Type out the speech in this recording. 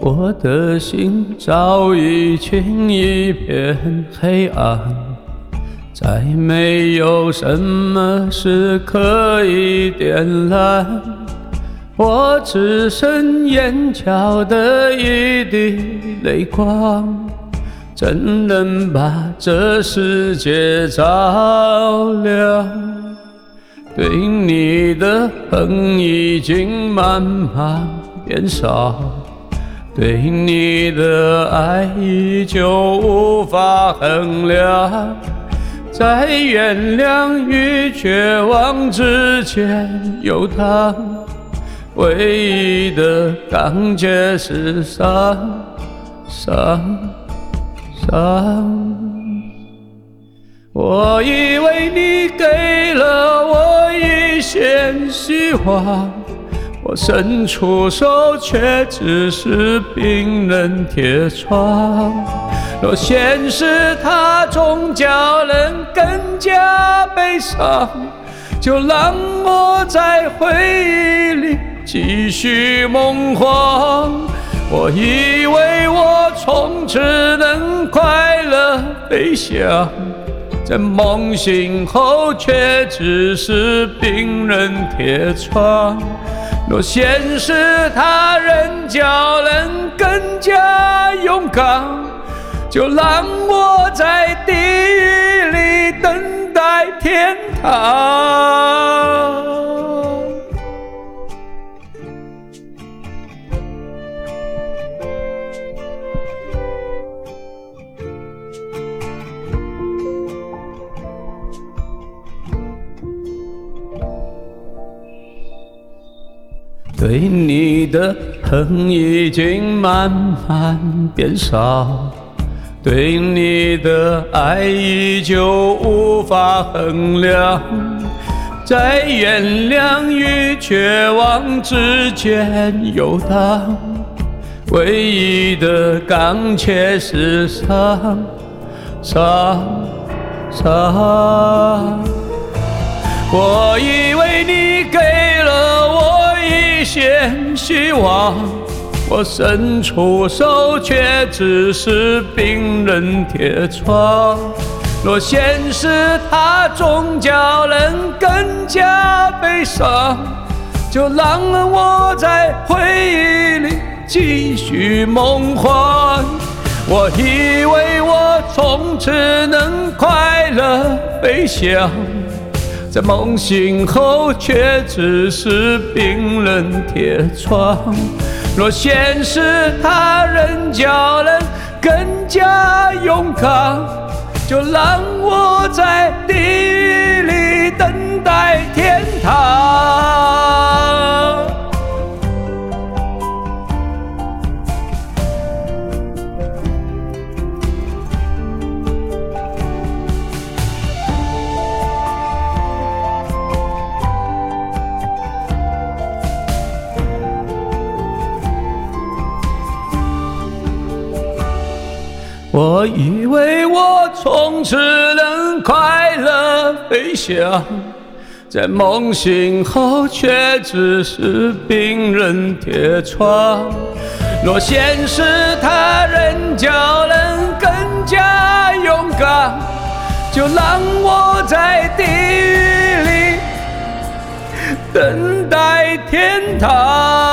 我的心早已经一片黑暗，再没有什么是可以点燃，我只剩眼角的一滴泪光，怎能把这世界照亮？对你的恨已经慢慢变少，对你的爱依旧无法衡量，在原谅与绝望之间游荡，唯一的感觉是伤。我以为你给了我一线希望，我伸出手却只是冰冷铁窗。若现实它终叫人更加悲伤，就让我在回忆里继续梦幻。我以为我从此能快乐飞翔，在梦醒后却只是冰冷铁窗。若现实它仍叫人更加勇敢，就让我在地狱里等待天堂。对你的恨已经慢慢变少，对你的爱依旧无法衡量，在原谅与绝望之间游荡，唯一的感却是伤。我以为你给了我一线希望，我伸出手却只是冰冷铁窗。若现实它终叫人更加悲伤，就让我在回忆里继续梦幻。我以为我从此能快乐飞翔，在梦醒后却只是冰冷铁窗。若现实它仍叫人更加勇敢，就让我在地狱里等待天堂。我以为我从此能快乐飞翔，在梦醒后却只是冰冷铁窗。若现实它仍叫人更加勇敢，就让我在地狱里等待天堂。